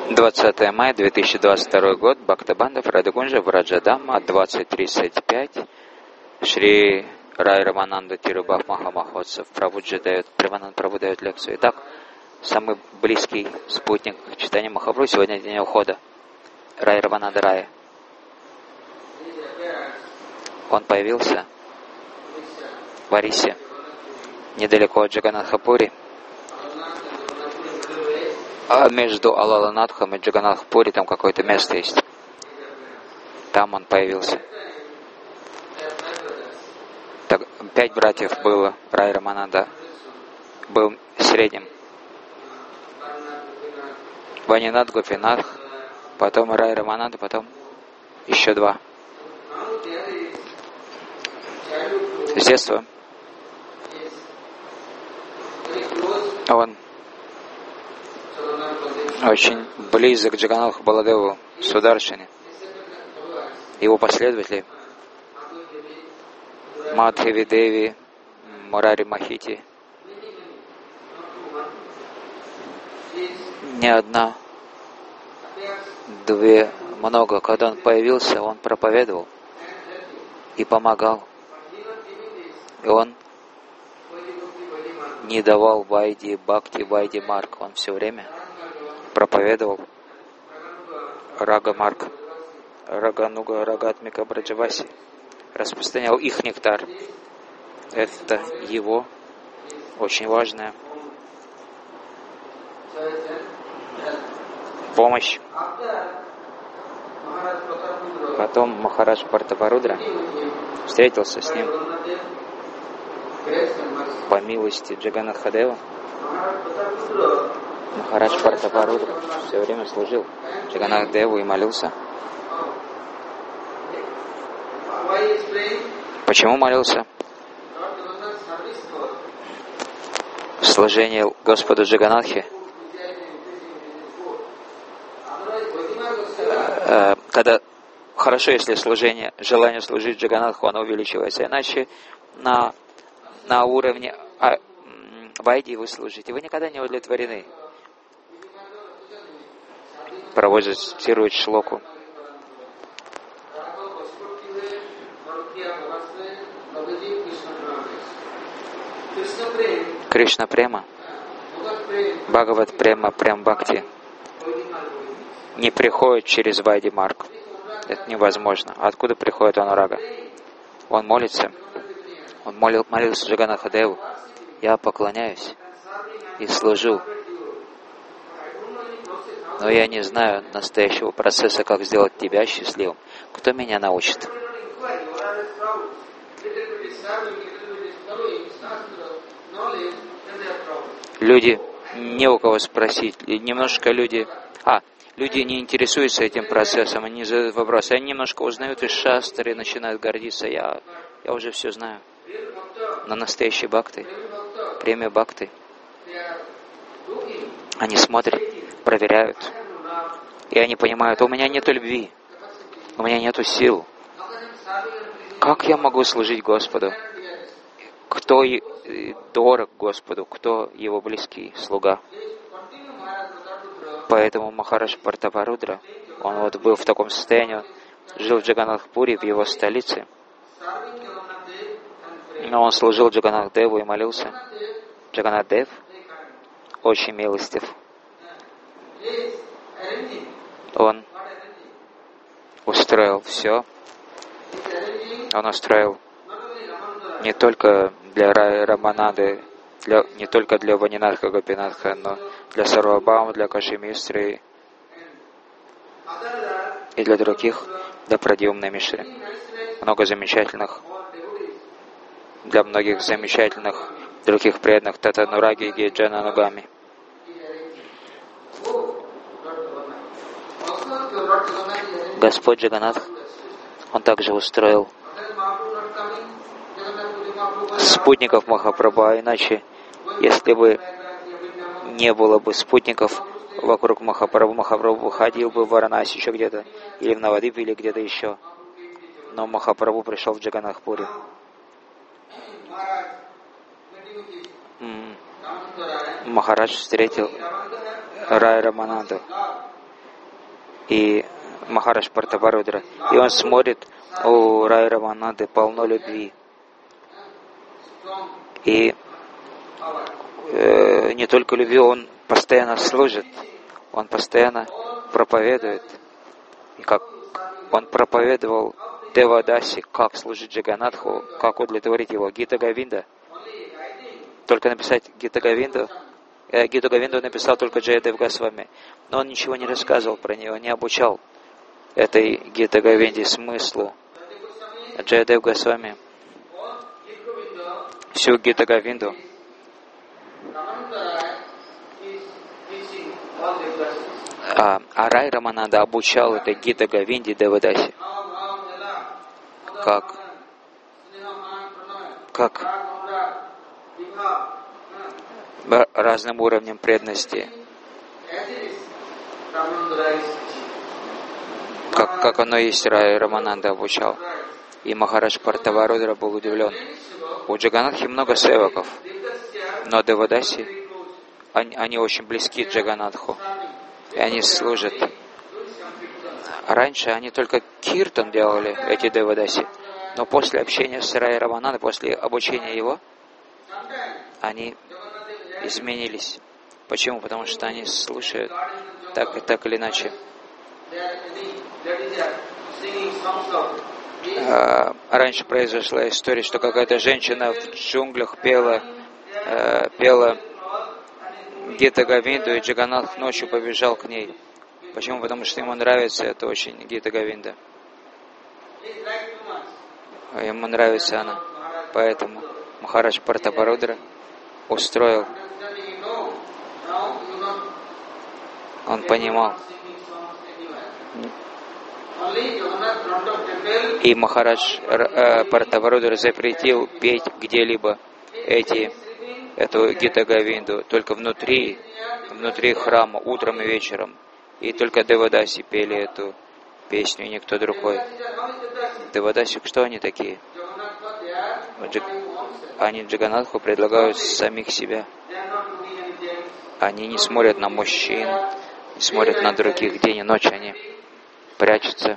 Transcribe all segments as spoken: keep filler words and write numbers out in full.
двадцатое мая две тысячи двадцать второй год, Бхактабандав, Радхакунджа, Враджадамма, двадцать тридцать пять. Шри Рай Рамананда Тирубах Махамахотсов. Прабхуджи дает, Прабхананд Прабху дает лекцию. Итак, самый близкий спутник читания Махапрабху сегодня день ухода. Рай Рамананда Рая. Он появился в Арисе, недалеко от Джаганнатха-пури. А между Алаланадхом и Джаганнатх-пури там какое-то место есть. Там он появился. Так, пять братьев было. Рай Рамананда был средним. Ванинат, Гопинат, потом Рай Рамананда, потом еще два. С детства он очень близок к Джаганнатху Баладеву, Сударшине. Его последователи Мадхави Деви, Мурари Махити. Не одна, две, много. Когда он появился, он проповедовал и помогал. И он не давал Вайди Бхакти, Вайди Марк. Он все время проповедовал Рага Марк, Рагануга, Рагатмика, Браджаваси. Распространял их нектар. Это его очень важная помощь. Потом Махарадж Партапарудра встретился с ним по милости Джаганнатха-дева. Махарадж Партапарудра все время служил Джаганнатх-деву и молился. Почему молился? Служение Господу Джаганнатхе. Когда хорошо, если служение, желание служить Джаганнатху, оно увеличивается. Иначе на, на уровне а, Вайди вы служите, вы никогда не удовлетворены. Проводит, цитирует шлоку. Кришна Према, Бхагават Према, Прем Бхакти не приходит через Вайди Марк. Это невозможно. Откуда приходит Анурага? Он молится. Он молил, молился Джаганнатха-деву. Я поклоняюсь и служу. Но я не знаю настоящего процесса, как сделать тебя счастливым. Кто меня научит? Люди, не у кого спросить. Немножко люди... А, люди не интересуются этим процессом, они не задают вопросы. Они немножко узнают из шастры и начинают гордиться. Я, я уже все знаю. Но настоящие бхакты, премия бхакты, они смотрят, проверяют. И они понимают, у меня нет любви, у меня нет сил. Как я могу служить Господу? Кто дорог Господу, кто его близкий слуга? Поэтому Махарадж Партапарудра, он вот был в таком состоянии, жил в Джаганнатх-пури, в его столице. Но он служил Джаганнатх-деву и молился. Джаганнатх-дев очень милостив. Он устроил все. Он устроил не только для Рая Рамананды, для, не только для Ванинатха Гопинатха, но для Сарвабхаума, для Каши-мистры и для других, для Прадьюмна Мишры. Много замечательных, для многих замечательных других преданных Татанураги и Гиджана Нугами. Господь Джаганнатх, он также устроил спутников Махапрабху, а иначе, если бы не было бы спутников вокруг Махапрабху, Махапрабху ходил бы в Варанаси еще где-то, или в Навадип, или где-то еще. Но Махапрабху пришел в Джаганнатх-пури. Махарадж встретил Рай Рамананду. и Махарадж Партабарудра. И он смотрит, у Рай Рамананды полно любви. И э, не только любви, он постоянно служит, он постоянно проповедует. И как он проповедовал Девадаси, как служить Джаганатху, как удовлетворить его. Гита Говинда. Только написать Гита Говинду. Э, Гиту Говинду написал только Джаядев Госвами. Но он ничего не рассказывал про него, не обучал этой Гита Говинде смыслу. Джаядев Госвами всю Гита Говинду а, а Рай Рамананда обучал этой Гита Говинде Девадаси. Как? Как? Разным уровнем преданности. Как, как оно есть, Рай Рамананда обучал. И Махарадж Партабарудра был удивлен. У Джаганатхи много севаков, но Девадаси, они, они очень близки к Джаганатху, и они служат. Раньше они только киртан делали, эти Девадаси, но после общения с Рай Раманандой, после обучения его, они изменились. Почему? Потому что они слушают так и так или иначе. А, раньше произошла история, что какая-то женщина в джунглях пела, э, пела Гита Говинду, и Джаганатх ночью побежал к ней. Почему? Потому что ему нравится это очень, Гита Говинда. Ему нравится она. Поэтому Махарадж Партабарудра устроил. Он понимал. И Махарадж э, Партабарудра запретил петь где-либо эти, эту Гита Говинду, только внутри, внутри храма, утром и вечером. И только Девадаси пели эту песню, и никто другой. Девадаси, что они такие? Они Джаганатху предлагают самих себя. Они не смотрят на мужчин, не смотрят на других. День и ночь они прячутся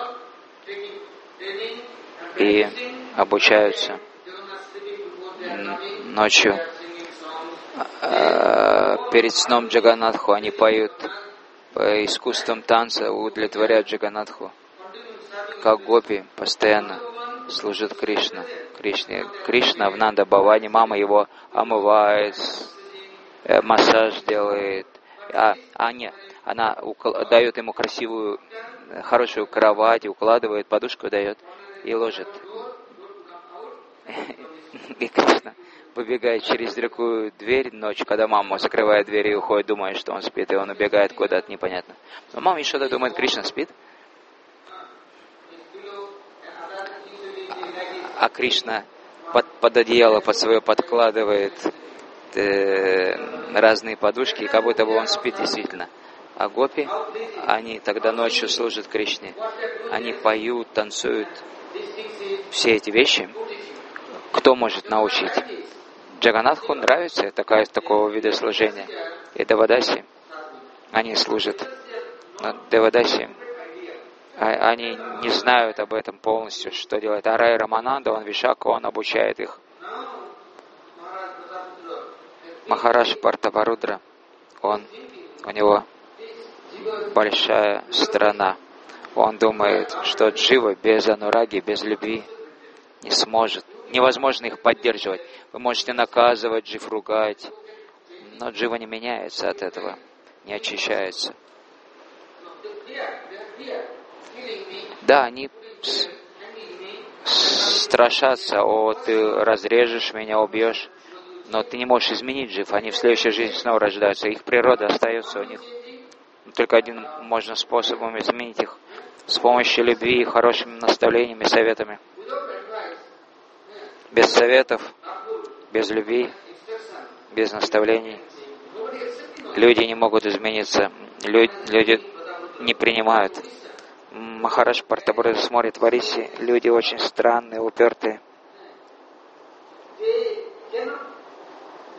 и обучаются ночью. Перед сном Джаганатху они поют по искусствам танца, удовлетворяют Джаганатху. Как гопи постоянно служит Кришна. Кришне. Кришна в Нанда Бхавани, мама его омывает, массаж делает. А, а нет, она укл- дает ему красивую, хорошую кровать, укладывает, подушку дает и ложит. И Кришна выбегает через другую дверь ночью, когда мама закрывает дверь и уходит, думая, что он спит, и он убегает куда-то непонятно. Но мама еще что-то думает, Кришна спит. А Кришна под, под одеяло под свое подкладывает э, разные подушки, как будто бы он спит действительно. А гопи, они тогда ночью служат Кришне. Они поют, танцуют. Все эти вещи кто может научить? Джаганатху нравится такая, такого вида служения. И Девадаси, они служат. Но Девадаси, они не знают об этом полностью, что делать. А Рай Рамананда, он Вишака, он обучает их. Махарадж Партабарудра, он, у него большая страна. Он думает, что джива без анураги, без любви не сможет. Невозможно их поддерживать. Вы можете наказывать джив, ругать, но джива не меняется от этого, не очищается. Да, они страшатся, о, ты разрежешь меня, убьешь, но ты не можешь изменить джив. Они в следующей жизни снова рождаются, их природа остается у них. Только один можно способом изменить их, с помощью любви, хорошими наставлениями, советами. Без советов, без любви, без наставлений люди не могут измениться, люди, люди не принимают. Махарадж Партабарудра смотрит в Ариси, люди очень странные, упертые.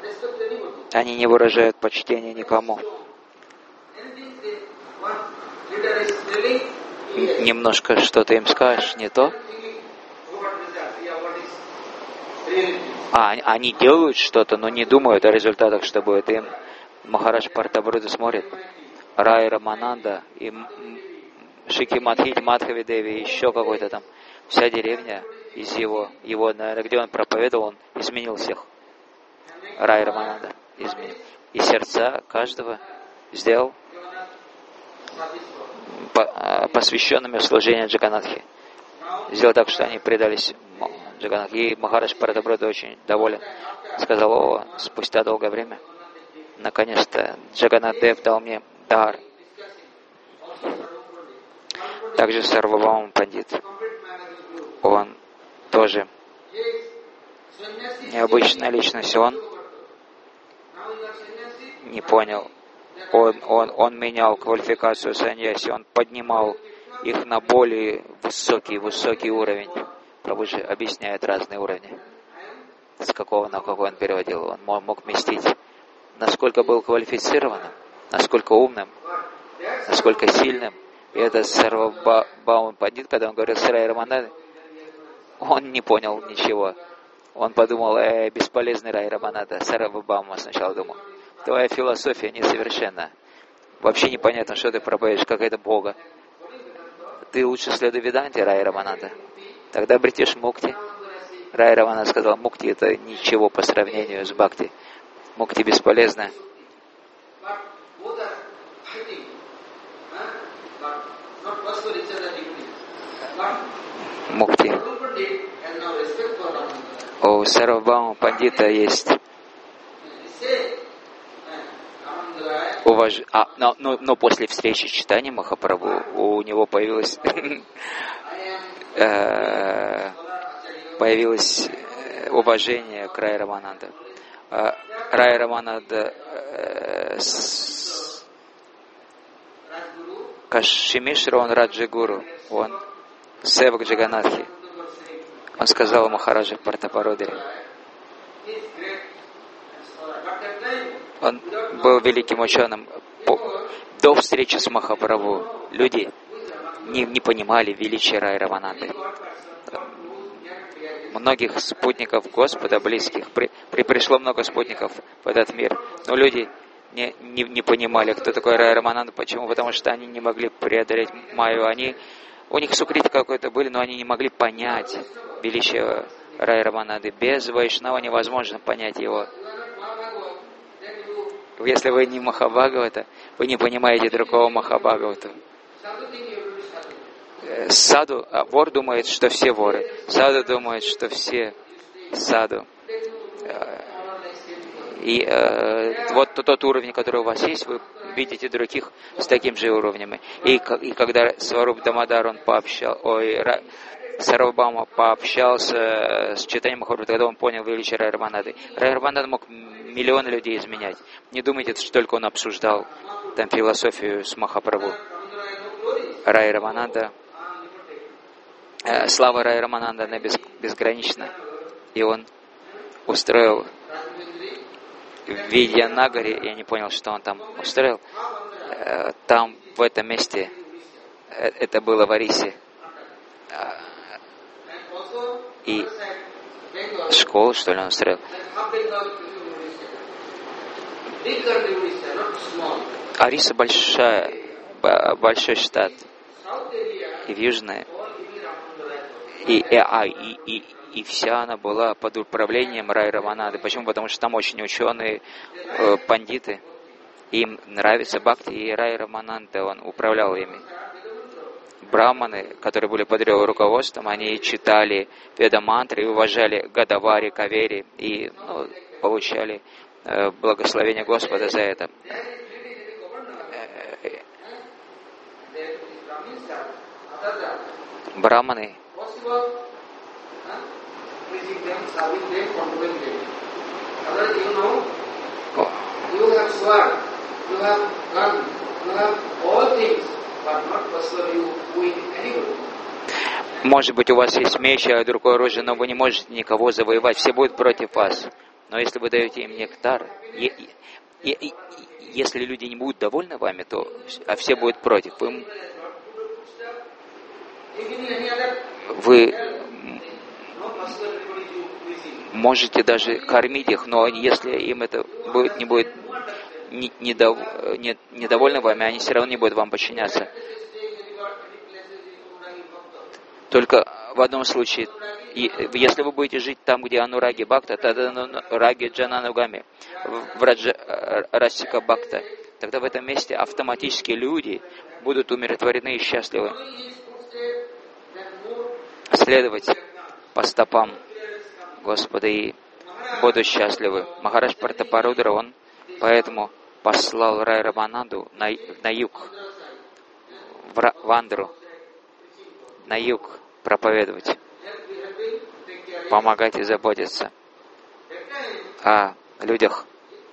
Они не выражают почтения никому. немножко что-то им скажешь не то, а они делают что-то, но не думают о результатах, что будет. Им Махарадж Партабруда смотрит, Рай Рамананда и Шики Мадхити Мадхави Деви, еще какой-то там, вся деревня из его, его, наверное, где он проповедовал, он изменил всех. Рай Рамананда изменил. И сердца каждого сделал посвященными в служение Джаганатхи. Сделал так, что они предались Джаганатхи. И Махарадж Партабруда очень доволен. Сказал: о, спустя долгое время, наконец-то Джаганат Дев дал мне дар. Также Сарвабхаума Пандит, он тоже необычная личность, он не понял. Он, он, он менял квалификацию саньяси, он поднимал их на более высокий, высокий уровень. Прабхуджи объясняет разные уровни. С какого на какой он переводил. Он мог, мог вместить, насколько был квалифицированным, насколько умным, насколько сильным. И это Сарвабхаума Пандит, когда он говорил с Рай Раманандой, он не понял ничего. Он подумал: э, бесполезный Рай Рамананда. Сарвабхаума сначала думал: твоя философия несовершенна. Вообще непонятно, что ты проповедуешь, как это Бога. Ты лучше следуй Веданте, Рай Рамананда. Тогда обретешь мукти. Рай Рамананда сказал: мукти — это ничего по сравнению с бхакти. Мукти бесполезна. Мукти. У Сарвабхаума Пандита есть уваж... а, но, но, но после встречи читания Махапрабху у него появилось появилось уважение к Рай Рамананда. Рай Рамананда Кашимишра, он Раджи Гуру, он севак Джаганатхи. Он сказал Махараджа Партапародаре. Он был великим ученым. До встречи с Махапрабху люди не, не понимали величия Рай Рамананды. Многих спутников Господа, близких, при, при, пришло много спутников в этот мир, но люди не, не, не понимали, кто такой Рай Рамананда. Почему? Потому что они не могли преодолеть Майю. Они, у них сукрити какой-то были, но они не могли понять величие Рай Рамананды. Без Вайшнава невозможно понять его. Если вы не Махабхагавата, вы не понимаете другого Махабхагавата. Саду, а вор думает, что все воры. Саду думает, что все саду. И э, вот тот уровень, который у вас есть, вы видите других с таким же уровнем. И, и когда Сваруб Дамодар, он пообщал, ой, Сарвабхаума пообщался с читанием Махапрабху, тогда он понял величие Рай Рамананды. Рай Рамананда мог миллионы людей изменять. Не думайте, что только он обсуждал там философию с Махапрабху. Рай Рамананда, э, слава Рай Рамананда, она без, безгранична. И он устроил в Видьянагаре, я не понял, что он там устроил, э, там, в этом месте, э, это было в Арисе, э, и школу, что ли, он устроил. Ариса большая, большой штат, и в Южной, и, и, а, и, и, и вся она была под управлением Рай Рамананды. Почему? Потому что там очень ученые, э, пандиты, им нравится бхакти, и Рай Рамананда, он управлял ими. Браманы, которые были под его руководством, они читали ведамантры и уважали Гадавари, Кавери, и ну, получали э, благословение Господа за это. Браманы может быть, у вас есть меч, а другое оружие, но вы не можете никого завоевать, все будут против вас. Но если вы даете им нектар, и, и, и, если люди не будут довольны вами, то а все будут против. Вы, вы можете даже кормить их, но если им это будет, не будет не, недов, не, недовольны вами, они все равно не будут вам подчиняться. Только в одном случае, если вы будете жить там, где анураги бхакта, тогда анураги джананугами, в раджа, расика бхакта, тогда в этом месте автоматически люди будут умиротворены и счастливы. Следовать по стопам Господа и будут счастливы. Махарадж Пратапарудра, он поэтому послал Рай Рамананду на, на юг, в Вандру, на юг проповедовать, помогать и заботиться о людях.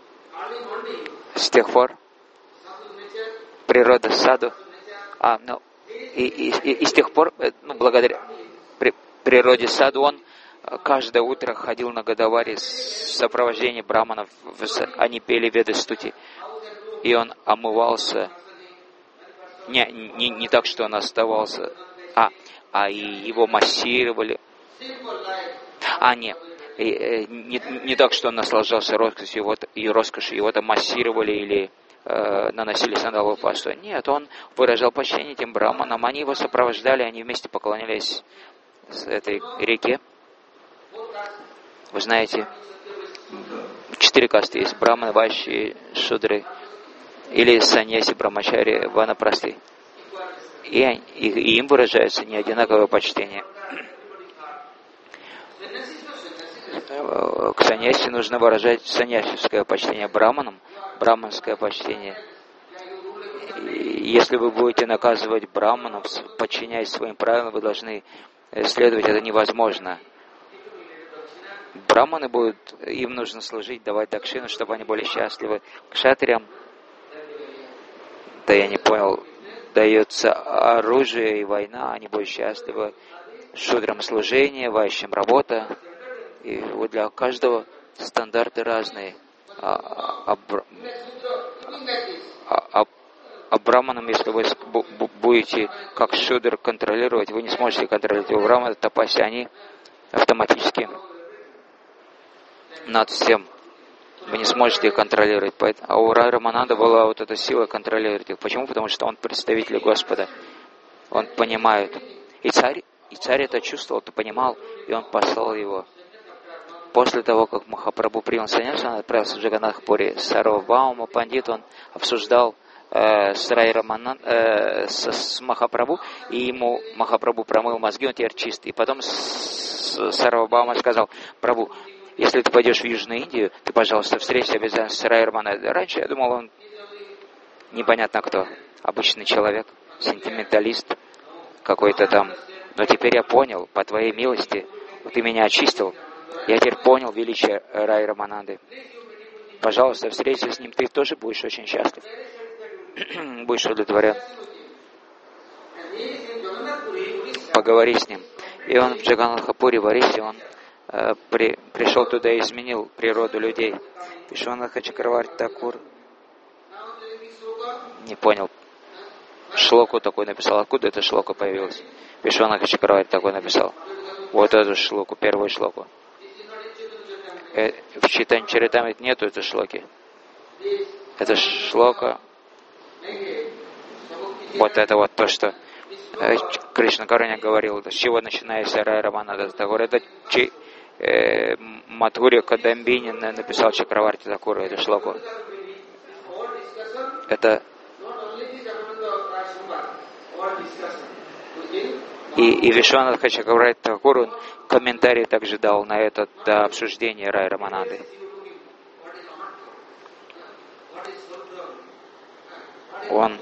С тех пор природа саду, а, ну, и, и, и, и с тех пор, ну, благодаря при, природе саду, он каждое утро ходил на Годавари в сопровождении браманов, они пели веды стути, и он омывался, не, не, не так, что он оставался, а, а и его массировали, а не, и, не, не так, что он наслаждался роскошью, его, и роскошью, его там массировали или э, наносили сандаловую пасту. Нет, он выражал почтение этим браманам, они его сопровождали, они вместе поклонялись с этой реке. Вы знаете, четыре касты есть: браманы, вайши, шудры, или саньяси, брамачари, ванапрасти. И, и, и им выражается неодинаковое почтение. К саньяси нужно выражать саньясическое почтение, браманам браманское почтение. И если вы будете наказывать браманов, подчиняясь своим правилам, вы должны следовать, это невозможно. Браманы будут, им нужно служить, давать дакшину, чтобы они были счастливы. Кшатриям, да я не понял, дается оружие и война, они будут счастливы. Шудрам служение, вайшям работа. И вот для каждого стандарты разные. А, а, а, а, а браманам, если вы будете как шудр контролировать, вы не сможете контролировать. У брамана тапаси, они автоматически над всем. Вы не сможете их контролировать. А у Рай Рамананда была вот эта сила контролировать их. Почему? Потому что он представитель Господа. Он понимает. И царь, и царь это чувствовал, это понимал, и он послал его. После того, как Махапрабху принял саньясу, он отправился в Джаганнатхпури. Сарвабхаума Пандит, он обсуждал э, с Рай Раманан, э, с, с Махапрабху, и ему Махапрабху промыл мозги, он теперь чист. И потом Сарвабхаума сказал: Прабху, если ты пойдешь в Южную Индию, ты, пожалуйста, встретишься обязательно с Рай Раманандой. Раньше я думал, он непонятно кто, обычный человек, сентименталист какой-то там. Но теперь я понял, по твоей милости, ты меня очистил. Я теперь понял величие Рай Рамананды. Пожалуйста, встретися с ним, ты тоже будешь очень счастлив. Будешь удовлетворен. Поговори с ним. И он в Джаганнатхпури, в Орисе, он э, при, пришел туда и изменил природу людей. Вишванатха Чакраварти Такур не понял. Шлоку такой написал. Откуда эта шлока появилась? Вишванатха Чакраварти такой написал. Вот эту шлоку, первую шлоку. Э, в Чайтанья Чаритамрите нету этой шлоки. Это шлока. Вот это вот то, что э, Кришна Каруня говорил, с чего начинается Рай Рамананда Такур. Это э, Мадхурья Кадамбини написал Чакраварти Такур эту шлоку. Это И, и Вишванатха Чакраварти Такур, он комментарий также дал на это до обсуждения Рай Рамананды. Он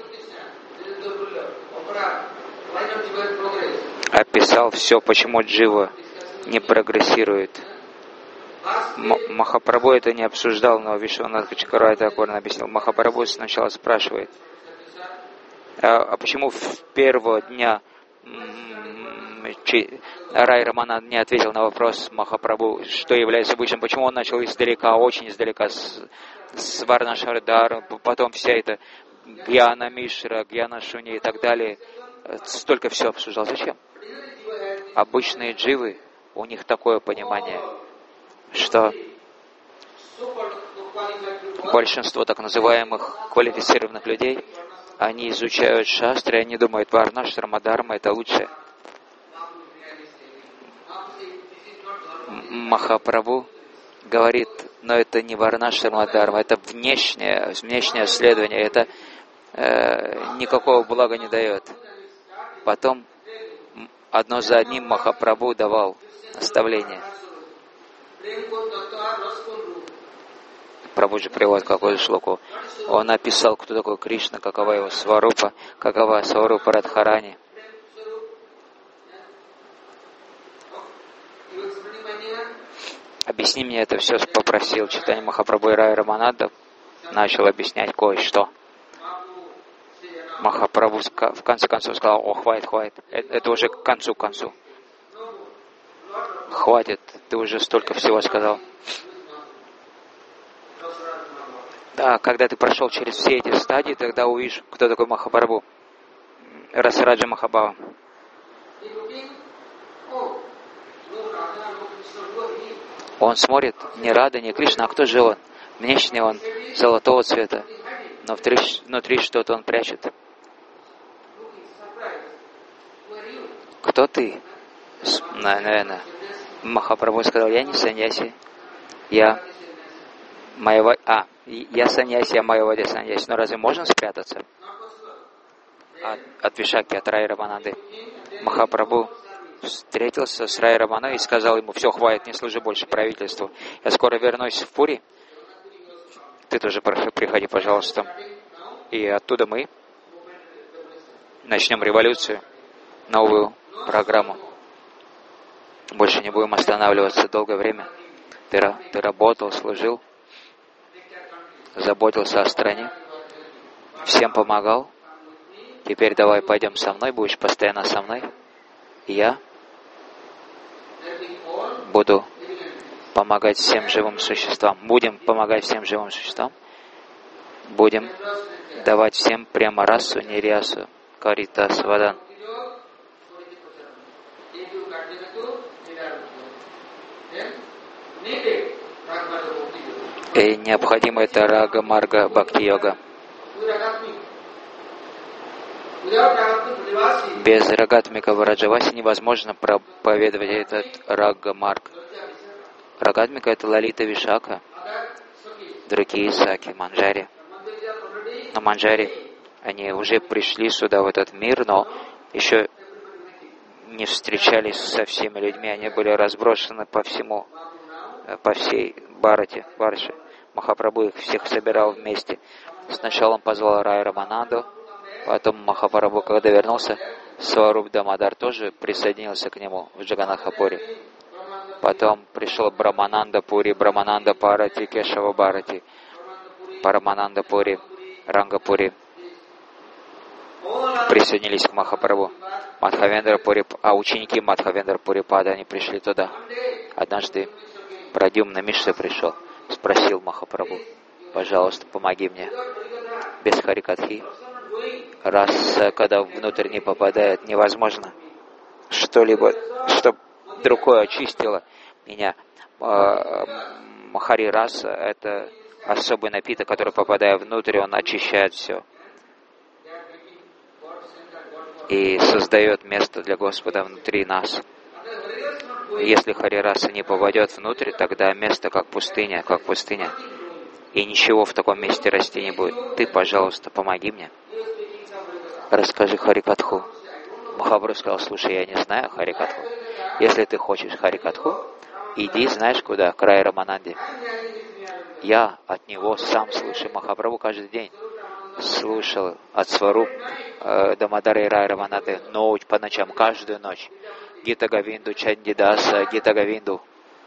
описал все, почему джива не прогрессирует. М- Махапрабху это не обсуждал, но Вишванатха Чакраварти Такур объяснил. Махапрабху сначала спрашивает, а, а почему в первого дня Рай Рамананда не ответил на вопрос Махапрабху, что является высшим, почему он начал издалека, очень издалека, с, с Варнашардара, потом вся эта Гьяна Мишра, Гьяна Шуни и так далее, столько все обсуждал. Зачем? Обычные дживы, у них такое понимание, что большинство так называемых квалифицированных людей, они изучают шастры, они думают, Варнашрама Дharma это лучшее. Махапрабху говорит, но это не Варнашрама Дharma, это внешнее, внешнее следование, это э, никакого блага не дает. Потом одно за одним Махапрабху давал наставления. Прабхуджи приводит какую-то шлоку. Он описал, кто такой Кришна, какова его сварупа, какова сварупа Радхарани. Объясни мне это все, попросил Чайтанья Махапрабху, и Рай Рамананда начал объяснять кое-что. Махапрабху в конце концов сказал, о, хватит, хватит, это уже к концу, к концу. Хватит, ты уже столько всего сказал. Да, когда ты прошел через все эти стадии, тогда увидишь, кто такой Махапрабху. Расараджа Махабхава. Он смотрит, не Рада, не Кришна, а кто же он? Внешне он золотого цвета, но внутри, внутри что-то он прячет. Кто ты? Наверное, Махапрабху сказал, я не саньяси, я Майява... А, я саньяси, я Майявади саньяси. Но разве можно спрятаться от, от Вишаки, от Рай Рамананды? Махапрабху встретился с Рай Раманой и сказал ему, все, хватит, не служи больше правительству. Я скоро вернусь в Пури. Ты тоже приходи, пожалуйста. И оттуда мы начнем революцию, новую программу. Больше не будем останавливаться долгое время. Ты, ты работал, служил, заботился о стране, всем помогал. Теперь давай пойдем со мной, будешь постоянно со мной. И я буду помогать всем живым существам. Будем помогать всем живым существам. Будем давать всем прямо расу, не рясу. Карита Свадан. И необходимо это рага, марга, бхакти-йога. Без рагатмика вараджаваси невозможно проповедовать этот рага, марг. Рагатмика — это Лалита Вишака, другие саки, манджари. Но манджари, они уже пришли сюда, в этот мир, но еще не встречались со всеми людьми, они были разброшены по всему, по всей Бхарате, Барше. Махапрабху их всех собирал вместе. Сначала он позвал Рай Рамананду, потом Махапрабху, когда вернулся, Сваруб Дамодар тоже присоединился к нему в Джаганнатха-пури. Потом пришел Брамананда Пури, Брамананда Парати, Кешава Бхарати, Парамананда Пури, Ранга Пури. Присоединились к Махапрабху. Мадхавендра Пури, а ученики Мадхавендра Пурипада, они пришли туда. Однажды Прадюмна Мишра пришел, спросил Махапрабху, пожалуйста, помоги мне. Без харикатхи, раз когда внутрь не попадает, невозможно что-либо, чтобы другое очистило меня. Хари раса — это особый напиток, который, попадая внутрь, он очищает все и создает место для Господа внутри нас. Если Хари раса не попадет внутрь, тогда место как пустыня, как пустыня. И ничего в таком месте расти не будет. Ты, пожалуйста, помоги мне. Расскажи Харикатху. Махапрабху сказал, слушай, я не знаю Харикатху. Если ты хочешь Харикатху, иди, знаешь куда, к Рай Рамананде. Я от него сам слушаю. Махапрабху каждый день слушал от Сваруб э, Дамодара и Рай Рамананды ночь по ночам, каждую ночь. Гита Говинду, Чандидаса, Гита Говинду.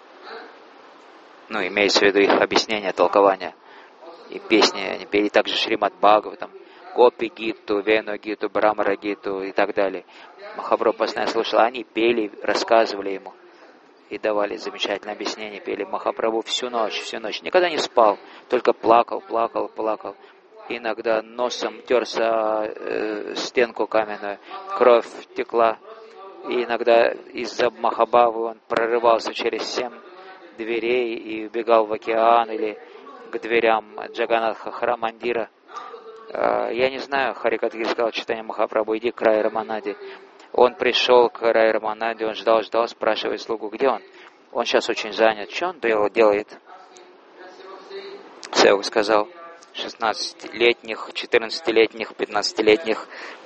Ну, имеется в виду их объяснение, толкование. И песни они пели также Шримад Бхагаватам. Гопи Гиту, Вену Гиту, Брамара Гиту и так далее. Махапрабху постоянно слушал, они пели, рассказывали ему и давали замечательное объяснение, пели Махапрабху всю ночь, всю ночь. Никогда не спал, только плакал, плакал, плакал. Иногда носом терся э, стенку каменную, кровь текла. И иногда из-за Махабхавы он прорывался через семь дверей и убегал в океан или к дверям Джаганатха Харамандира. Э, я не знаю, Харикатхи сказал Чайтанья Махапрабху, иди к Рай Раманаде. Он пришел к Рай Раманаде, он ждал, ждал, спрашивает слугу, где он? Он сейчас очень занят. Что он делает? Севак сказал, шестнадцатилетних, четырнадцатилетних, пятнадцатилетних,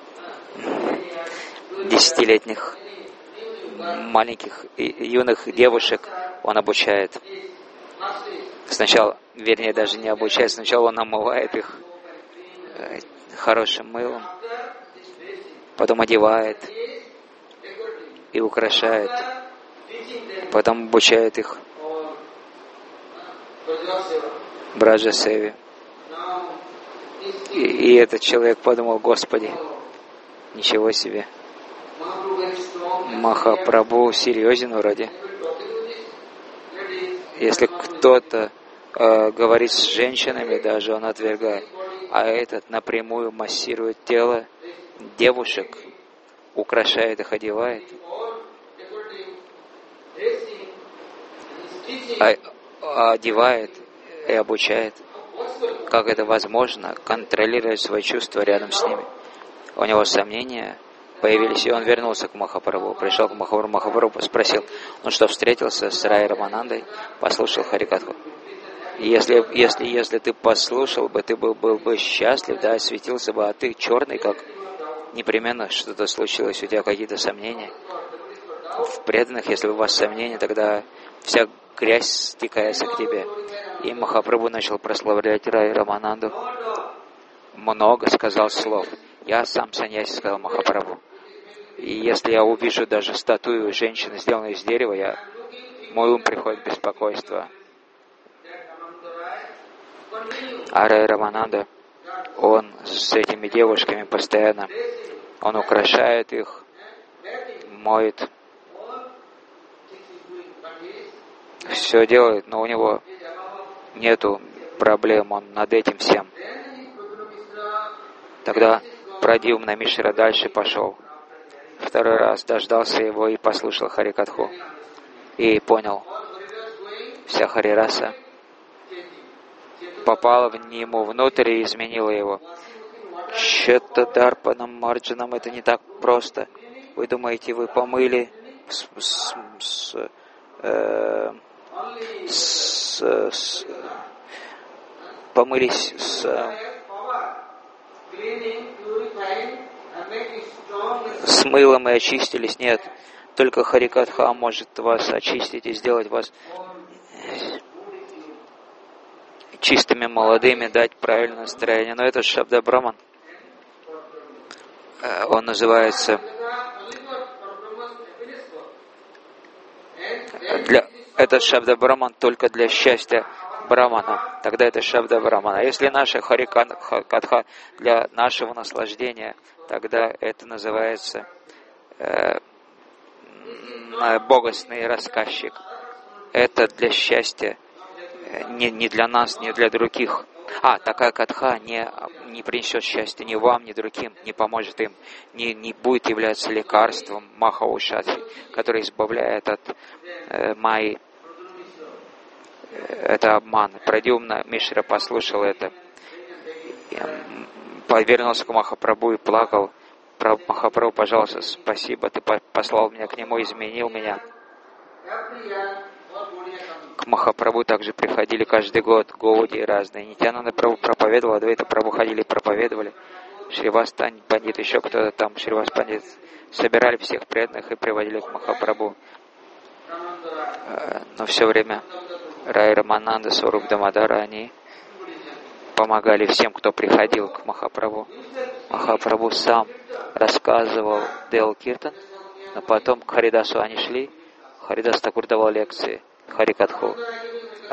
десятилетних, маленьких и юных девушек он обучает. Сначала, вернее, даже не обучает, сначала он омывает их хорошим мылом, потом одевает и украшает, потом обучает их Браджа Севе. И, и этот человек подумал, Господи, ничего себе, Махапрабху серьезен вроде. Если кто-то э, говорит с женщинами, даже он отвергает, а этот напрямую массирует тело девушек, украшает их, одевает, а, одевает и обучает. Как это возможно, контролировать свои чувства рядом с ними? У него сомнения появились, и он вернулся к Махапрабху. Пришел к Махапрабху, Махапрабху спросил, ну что, встретился с Рай Раманандой, послушал Харикатху. Если, если, если ты послушал бы, ты был, был бы счастлив, да, светился бы, а ты черный, как непременно что-то случилось, у тебя какие-то сомнения. В преданных, если у вас сомнения, тогда вся грязь стекается к тебе. И Махапрабху начал прославлять Рай Рамананду. Много сказал слов. Я сам саньяси, сказал Махапрабху. И если я увижу даже статую женщины, сделанную из дерева, я, мой ум приходит беспокойство. А Рай Рамананда, он с этими девушками постоянно, он украшает их, моет, все делает, но у него нету проблем, он над этим всем. Тогда Прадьюмна Мишра дальше пошел. Второй раз дождался его и послушал Харикатху. И понял, вся Харираса попала в нему внутрь и изменила его. Чета Дарпанам Марджанам, это не так просто. Вы думаете, вы помыли с, с, с, э, с, с, помылись с, с мылом и очистились? Нет. Только Харикатха может вас очистить и сделать вас чистыми, молодыми, дать правильное настроение. Но это Шабда Браман. Он называется для, это Шабда Браман только для счастья Брамана. Тогда это Шабда Брамана. А если наша Харикатха для нашего наслаждения, тогда это называется э, богостный рассказчик. Это для счастья, не, не для нас, не для других. А, такая катха не, не принесет счастья ни вам, ни другим, не поможет им, не, не будет являться лекарством Махаушадхи, который избавляет от э, майи. Это обман. Прадьюмна Мишра послушал это, повернулся к Махапрабху и плакал. Махапрабху, пожалуйста, спасибо, ты послал меня к нему, изменил меня. К Махапрабху также приходили каждый год Гауди разные. Нитьянанда Прабху проповедовал, Адвайта Прабху ходили, проповедовали. Шривас Пандит, еще кто-то там, Шривас Пандит, собирали всех преданных и приводили к Махапрабху. Но все время Рай Рамананда, Сваруб Дамодара, они помогали всем, кто приходил к Махапрабху. Махапрабху сам рассказывал Дел Киртан, но потом к Харидасу они шли. Харидас Такур давал лекции Харикатху.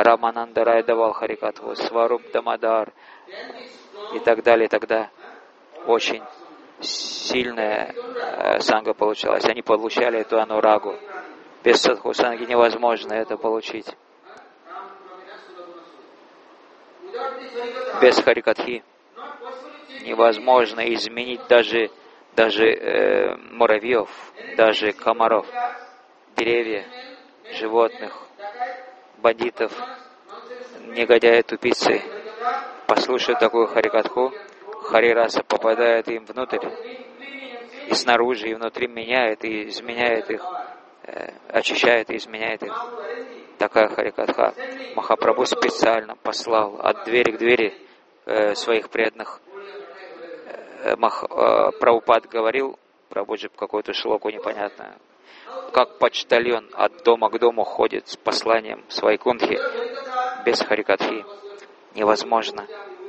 Рамананда Рай давал Харикатху, Сваруб Дамодар и так далее. Тогда очень сильная э, санга получалась. Они получали эту анурагу. Без садхусанги невозможно это получить. Без харикатхи невозможно изменить даже, даже э, муравьев, даже комаров, деревья, животных, бандитов, негодяи, тупицы. Послушают такую харикатху, харираса попадает им внутрь, и снаружи, и внутри меняет, и изменяет их, э, очищает и изменяет их. Такая харикатха. Махапрабху специально послал от двери к двери э, своих преданных. Э, Мах, э, Прабхупад говорил, Прабхуджи какую-то шлоку непонятную, как почтальон от дома к дому ходит с посланием своей кунтхи. Без харикатхи невозможно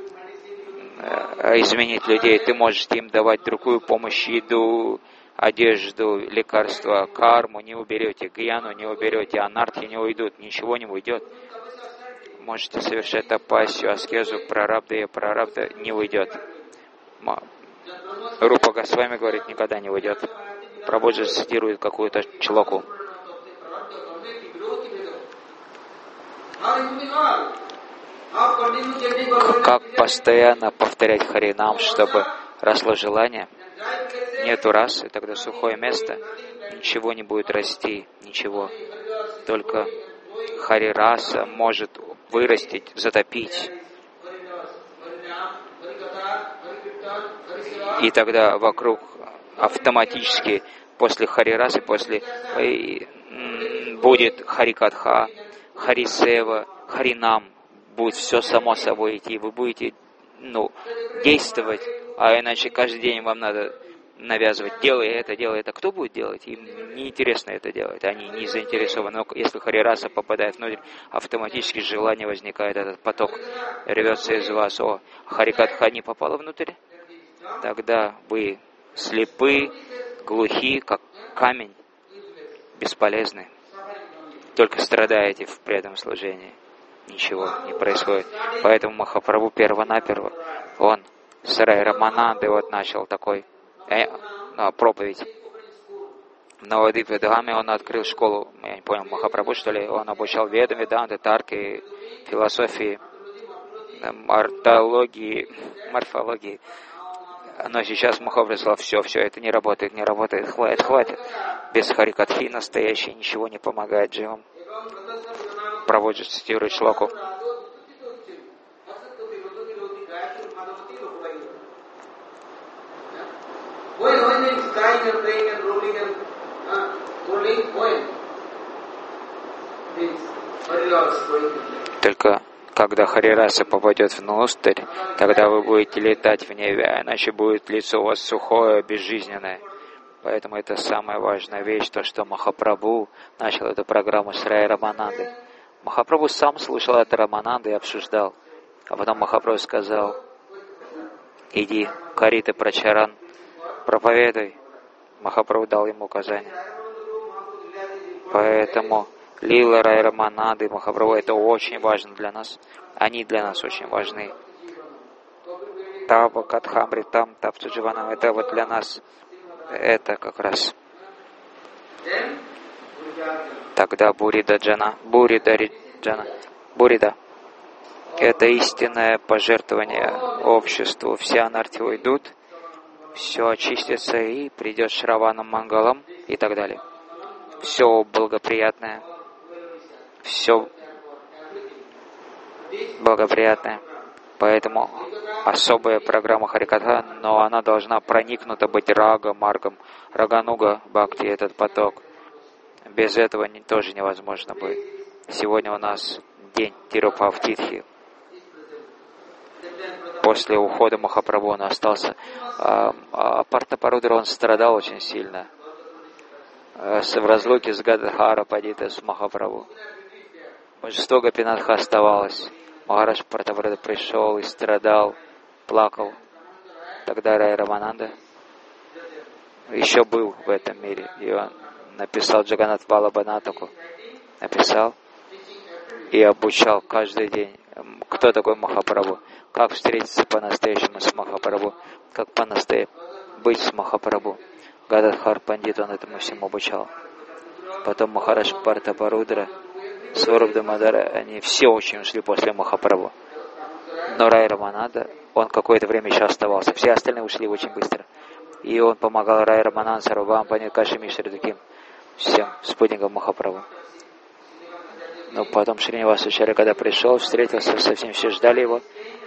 э, изменить людей. Ты можешь им давать другую помощь, еду, одежду, лекарства, карму не уберете, гьяну не уберете, анархи не уйдут, ничего не уйдет. Можете совершать тапасию, аскезу, прарабда и прарабда не уйдет. Рупа Госвами говорит, никогда не уйдет. Прабхуджи цитирует какую-то члоку. Как постоянно повторять Харинам, чтобы росло желание? Нету расы, тогда сухое место, ничего не будет расти, ничего. Только Харираса может вырастить, затопить. И тогда вокруг автоматически после Харирасы, после будет Харикатха, Харисева, Харинам, будет все само собой идти. Вы будете ну, действовать, а иначе каждый день вам надо навязывать, делай это, делай это. Кто будет делать? Им неинтересно это делать, они не заинтересованы. Но если Харираса попадает внутрь, автоматически желание возникает, этот поток рвется из вас. О, Харикатха не попала внутрь? Тогда вы слепы, глухи, как камень, бесполезны. Только страдаете в преданном служении. Ничего не происходит. Поэтому Махапрабху перво-наперво, он с Рай Рамананды вот начал такой э, ну, проповедь. В Навадвипе Дхаме он открыл школу, я не понял, Махапрабху, что ли, он обучал ведам, веданты, тарки, философии, мортологии, морфологии. Но сейчас Махапрабху сказал, все, все, это не работает, не работает, хватит, хватит. Без харикатхи настоящей ничего не помогает дживам. Прабхуджи цитирует шлоку. Только когда Харираса попадет внутрь, тогда вы будете летать в небе, а иначе будет лицо у вас сухое, безжизненное. Поэтому это самая важная вещь, то, что Махапрабху начал эту программу с Рай Рамананды. Махапрабху сам слушал это Рамананды и обсуждал. А потом Махапрабху сказал, иди, Карита Прачаран, проповедуй. Махапрабху дал ему указания. Поэтому Лила Рай Рамананды и Махапрабху это очень важно для нас. Они для нас очень важны. Таба Катхамритам, Таптудживанам, это вот для нас, это как раз. Тогда Бурида Джана, Бурида Риджана, Бурида. Это истинное пожертвование обществу. Все анархи уйдут, все очистится и придет Шраванам Мангалам и так далее. Все благоприятное, все благоприятное. Поэтому особая программа Харикатха, но она должна проникнута быть рага, маргом, рагануга, бхакти, этот поток. Без этого не, тоже невозможно будет. Сегодня у нас день Тирупавтитхи. После ухода Махапрабху он остался. А, а Партапарудра, он страдал очень сильно. А, в разлуке с Гададхара Падита, с Махапрабху. Большинство Гопинатха оставалось. Махарадж Партапарудра пришел и страдал, плакал. Тогда Рай Рамананда еще был в этом мире. И он написал Джаганат Валабханатаку. Написал и обучал каждый день. Кто такой Махапрабху? как встретиться по-настоящему с Махапрабху, как по-настоящему быть с Махапрабху. Гададхар Пандит, он этому всему обучал. Потом Махарадж Партапарудра, Сваруб Дамодара, они все очень ушли после Махапрабху. Но Рай Рамананда, он какое-то время еще оставался. Все остальные ушли очень быстро. И он помогал Рай Рамананд, Сарвабхам, Панит Каши Мишре, таким всем спутникам Махапрабху. Но потом Шринивасачарья, когда пришел, встретился со всеми, все ждали его.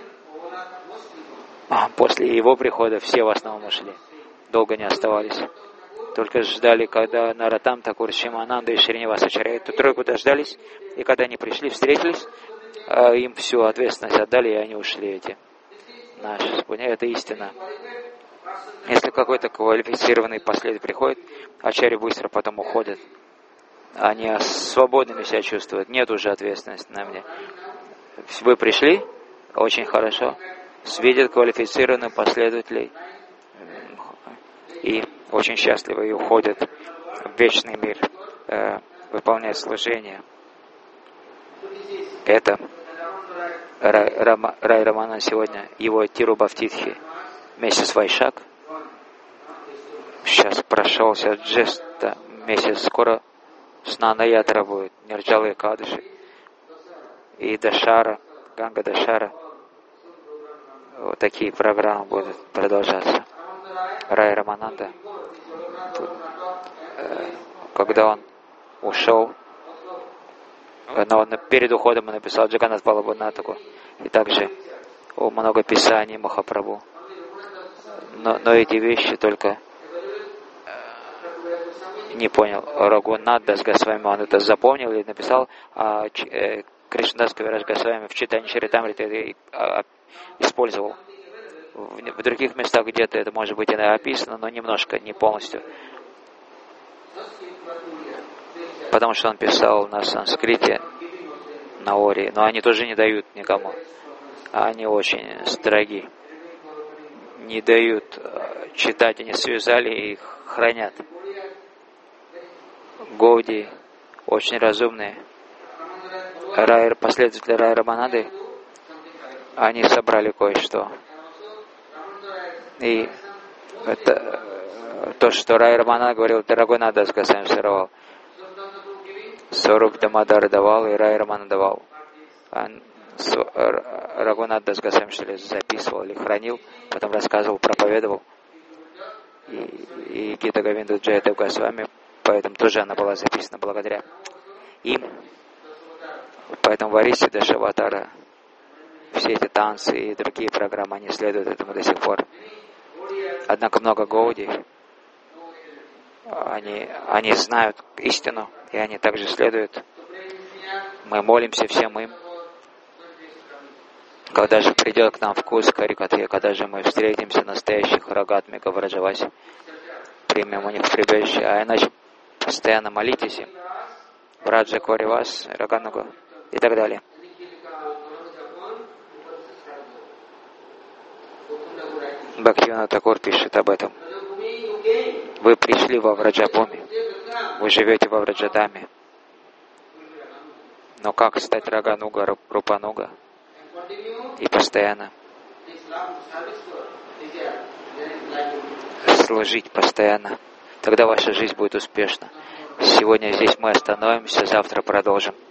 А после его прихода все в основном ушли. Долго не оставались. Только ждали, когда Наратам Такур, Шимананда и Шринивасачарья эту тройку дождались. И когда они пришли, встретились, им всю ответственность отдали, и они ушли эти. Наши спутники. Это истина. Если какой-то квалифицированный последователь приходит, ачарьи быстро потом уходят. Они свободными себя чувствуют. Нет уже ответственности на мне. Вы пришли, очень хорошо, видят квалифицированных последователей и очень счастливы и уходят в вечный мир, э, выполнять служение. Это Рай, Рама, Рай Раманан сегодня, его Тирубхавтитхи месяц Вайшак. Сейчас прошелся Джеста месяц, скоро Снана Ятра будет, Нирджала Экадаши и Дашара, Ганга Дашара. Вот такие программы будут продолжаться. Рай Рамананда, когда он ушел, но он перед уходом он написал Джаганнат Балабхадратху, и также о, много писаний Махапрабху. Но, но эти вещи только не понял. Рагунат Дас Госвами, он это запомнил и написал, а э, Кришнадас Кавирадж Госвами в читании Чаритамриты это использовал. В, в других местах где-то это может быть и описано, но немножко, не полностью. Потому что он писал на санскрите, на ории, но они тоже не дают никому. Они очень строги. Не дают читать, они связали и их хранят. Гауди очень разумные. Рай, последователи Рай Рамананды, они собрали кое-что. И это то, что Рай Рамананда говорил, Рагунат Дас Госвами сыровал. Сваруб Дамодар давал, и Рай Рамананда давал. Рагунат Дас Госвами что ли записывал или хранил, потом рассказывал, проповедовал. И, и Гита Говинда Джаятав Госвами, поэтому тоже она была записана благодаря им. Поэтому Вариси Дашаватара, все эти танцы и другие программы, они следуют этому до сих пор. Однако много Гауди, они, они знают истину, и они также следуют. Мы молимся всем им. Когда же придет к нам вкус Харикатхи, когда же мы встретимся настоящих рагатмиков Раджаваси, примем у них прибежище, а иначе постоянно молитесь им. Раджа Коривас, Рагануга и так далее. Бхактивинода Такур пишет об этом. Вы пришли во Враджабхуми, вы живете во Враджадаме. Но как стать Рагануга, Рупануга? И постоянно служить постоянно. Тогда ваша жизнь будет успешна. Сегодня здесь мы остановимся, завтра продолжим.